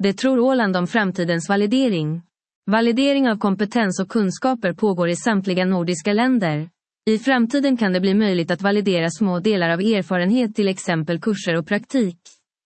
Det tror Åland om framtidens validering. Validering av kompetens och kunskaper pågår i samtliga nordiska länder. I framtiden kan det bli möjligt att validera små delar av erfarenhet, till exempel kurser och praktik.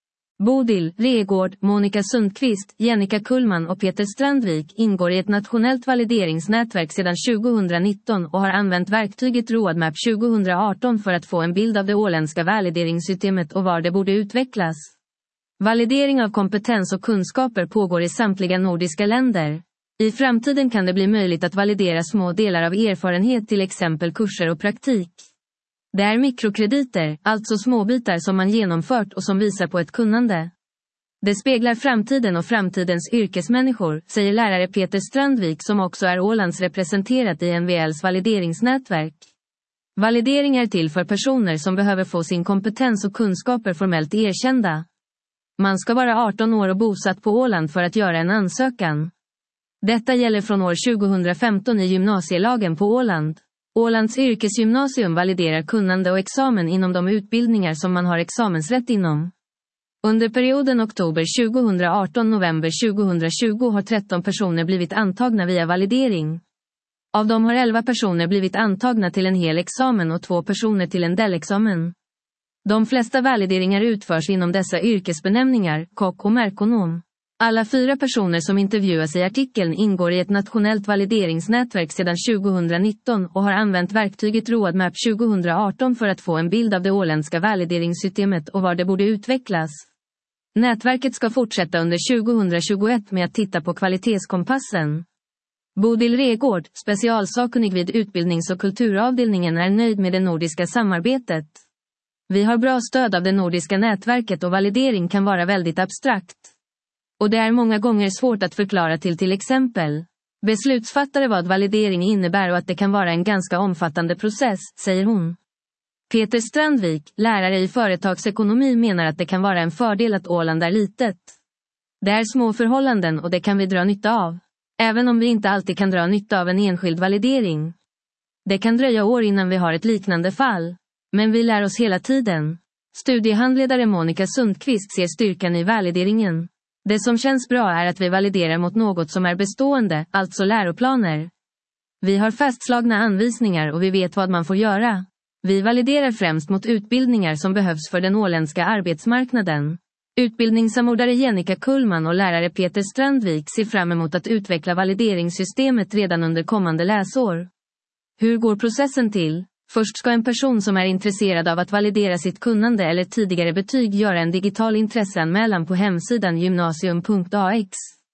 Bodil Regård, Monica Sundqvist, Jennica Kullman och Peter Strandvik ingår i ett nationellt valideringsnätverk sedan 2019 och har använt verktyget Roadmap 2018 för att få en bild av det åländska valideringssystemet och var det borde utvecklas. Validering av kompetens och kunskaper pågår i samtliga nordiska länder. I framtiden kan det bli möjligt att validera små delar av erfarenhet, till exempel kurser och praktik. Det är mikrokrediter, alltså småbitar som man genomfört och som visar på ett kunnande. Det speglar framtiden och framtidens yrkesmänniskor, säger lärare Peter Strandvik som också är Ålands representerat i NVLs valideringsnätverk. Validering är till för personer som behöver få sin kompetens och kunskaper formellt erkända. Man ska vara 18 år och bosatt på Åland för att göra en ansökan. Detta gäller från år 2015 i gymnasielagen på Åland. Ålands yrkesgymnasium validerar kunnande och examen inom de utbildningar som man har examensrätt inom. Under perioden oktober 2018-november 2020 har 13 personer blivit antagna via validering. Av dem har 11 personer blivit antagna till en hel examen och 2 personer till en delexamen. De flesta valideringar utförs inom dessa yrkesbenämningar, kock och merkonom. Alla 4 personer som intervjuas i artikeln ingår i ett nationellt valideringsnätverk sedan 2019 och har använt verktyget Roadmap 2018 för att få en bild av det åländska valideringssystemet och var det borde utvecklas. Nätverket ska fortsätta under 2021 med att titta på kvalitetskompassen. Bodil Regård, specialsakkunnig vid utbildnings- och kulturavdelningen, är nöjd med det nordiska samarbetet. Vi har bra stöd av det nordiska nätverket och validering kan vara väldigt abstrakt. Och det är många gånger svårt att förklara till exempel beslutsfattare vad validering innebär och att det kan vara en ganska omfattande process, säger hon. Peter Strandvik, lärare i företagsekonomi, menar att det kan vara en fördel att Åland är litet. Det är små förhållanden och det kan vi dra nytta av. Även om vi inte alltid kan dra nytta av en enskild validering. Det kan dröja år innan vi har ett liknande fall. Men vi lär oss hela tiden. Studiehandledare Monica Sundqvist ser styrkan i valideringen. Det som känns bra är att vi validerar mot något som är bestående, alltså läroplaner. Vi har fastslagna anvisningar och vi vet vad man får göra. Vi validerar främst mot utbildningar som behövs för den åländska arbetsmarknaden. Utbildningssamordnare Jennica Kullman och lärare Peter Strandvik ser fram emot att utveckla valideringssystemet redan under kommande läsår. Hur går processen till? Först ska en person som är intresserad av att validera sitt kunnande eller tidigare betyg göra en digital intresseanmälan på hemsidan gymnasium.ax.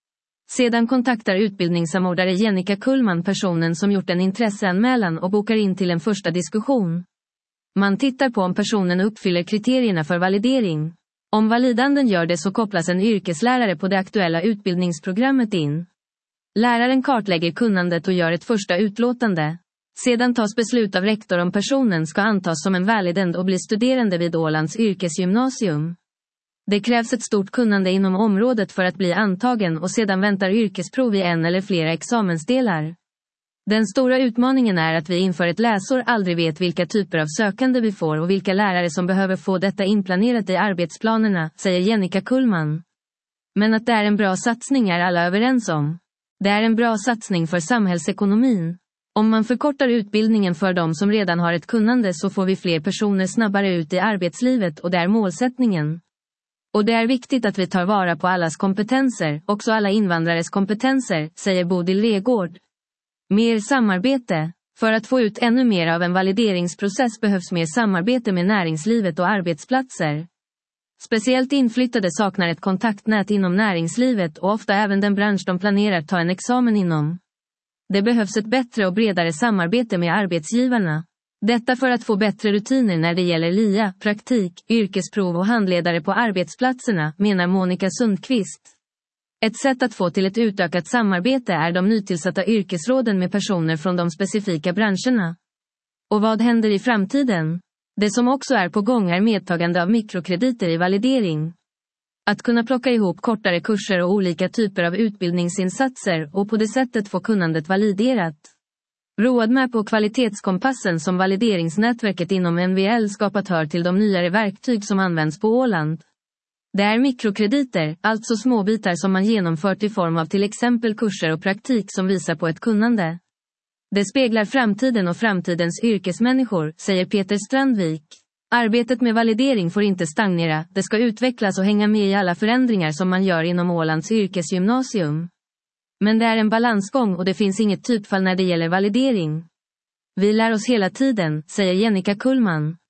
Sedan kontaktar utbildningssamordnare Jennica Kullman personen som gjort en intresseanmälan och bokar in till en första diskussion. Man tittar på om personen uppfyller kriterierna för validering. Om validanden gör det så kopplas en yrkeslärare på det aktuella utbildningsprogrammet in. Läraren kartlägger kunnandet och gör ett första utlåtande. Sedan tas beslut av rektor om personen ska antas som en validand och bli studerande vid Ålands yrkesgymnasium. Det krävs ett stort kunnande inom området för att bli antagen och sedan väntar yrkesprov i en eller flera examensdelar. Den stora utmaningen är att vi inför ett läsår aldrig vet vilka typer av sökande vi får och vilka lärare som behöver få detta inplanerat i arbetsplanerna, säger Jennica Kullman. Men att det är en bra satsning är alla överens om. Det är en bra satsning för samhällsekonomin. Om man förkortar utbildningen för de som redan har ett kunnande så får vi fler personer snabbare ut i arbetslivet och det är målsättningen. Och det är viktigt att vi tar vara på allas kompetenser, också alla invandrares kompetenser, säger Bodil Regård. Mer samarbete. För att få ut ännu mer av en valideringsprocess behövs mer samarbete med näringslivet och arbetsplatser. Speciellt inflyttade saknar ett kontaktnät inom näringslivet och ofta även den bransch de planerar ta en examen inom. Det behövs ett bättre och bredare samarbete med arbetsgivarna. Detta för att få bättre rutiner när det gäller LIA, praktik, yrkesprov och handledare på arbetsplatserna, menar Monica Sundqvist. Ett sätt att få till ett utökat samarbete är de nytillsatta yrkesråden med personer från de specifika branscherna. Och vad händer i framtiden? Det som också är på gång är medtagande av mikrokrediter i validering. Att kunna plocka ihop kortare kurser och olika typer av utbildningsinsatser och på det sättet få kunnandet validerat. Roadmap och kvalitetskompassen som valideringsnätverket inom NVL skapat hör till de nyare verktyg som används på Åland. Det är mikrokrediter, alltså småbitar som man genomfört i form av till exempel kurser och praktik som visar på ett kunnande. Det speglar framtiden och framtidens yrkesmänniskor, säger Peter Strandvik. Arbetet med validering får inte stagnera, det ska utvecklas och hänga med i alla förändringar som man gör inom Ålands yrkesgymnasium. Men det är en balansgång och det finns inget typfall när det gäller validering. Vi lär oss hela tiden, säger Jennica Kullman.